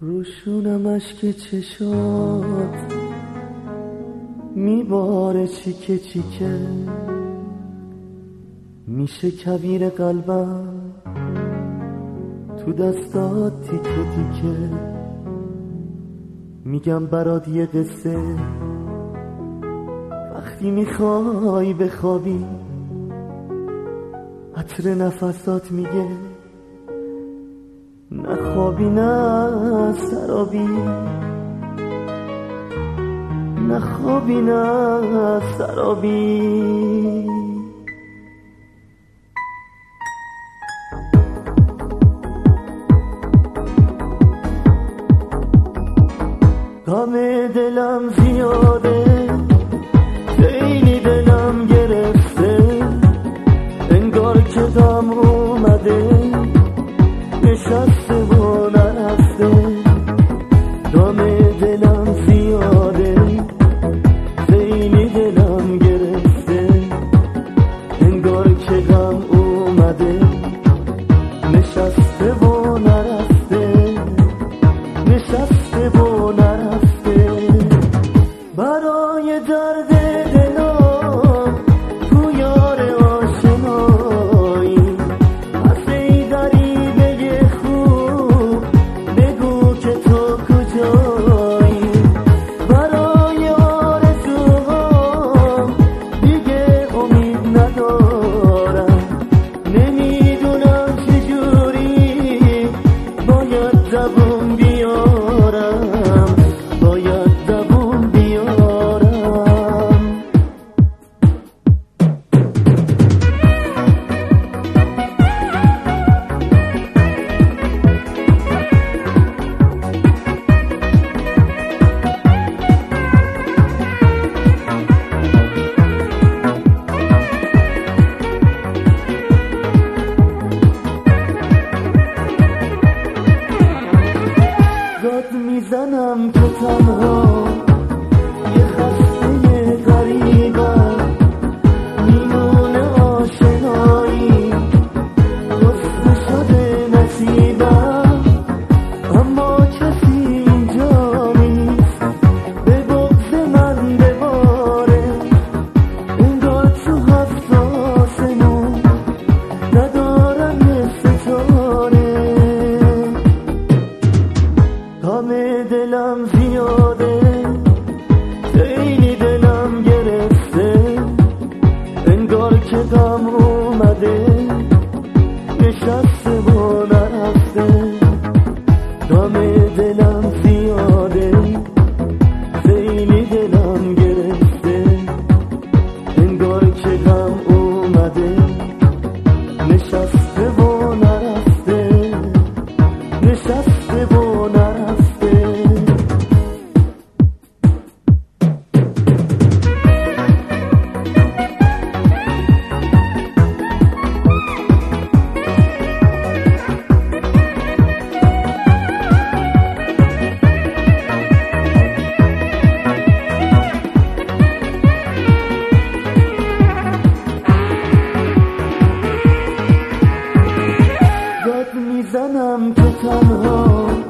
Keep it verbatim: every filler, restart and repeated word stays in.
روشونم اشک چشات میباره چیکه چیکه، میشه کویر قلبم تو دستات تیکه تیکه. میگم برات یه قصه وقتی میخوای بخوابی، عطر نفسات میگه نخوابی نه سرابی، نخوابی نه سرابی. غم دلم زیاده، خیلی دلم گرفته، انگار که غم اومده نشسته و نرفته. غم دلم زیاده، خیلی دلم گرفته، انگار که غم اومده نشسته و نرفته، نشسته و نرفته. برای درد دلم تو یار آشنایی، از ای غریبه خوب بگو که تو کجایی. برای آرزوهام دیگه امید ندارم، نمیدونم چجوری باید زبون بیارم، باید زبون بیارم. داد میزنم که تنها یه خسته غریبم، میمونه آشنایی رسته شده نصیبم. اما کسی اینجا نیست به بغض من بباره، انگار تو هفت آسمون ندارم یه ستاره. غم دلم زیاده، خیلی دلم گرفته، انگار که غم اومده نشسته و نرفته. غم دلم زیاده، خیلی دلم گرفته، انگار که غم اومده نشسته و نرفته، نشسته و نرفته. داد میزنم که تنها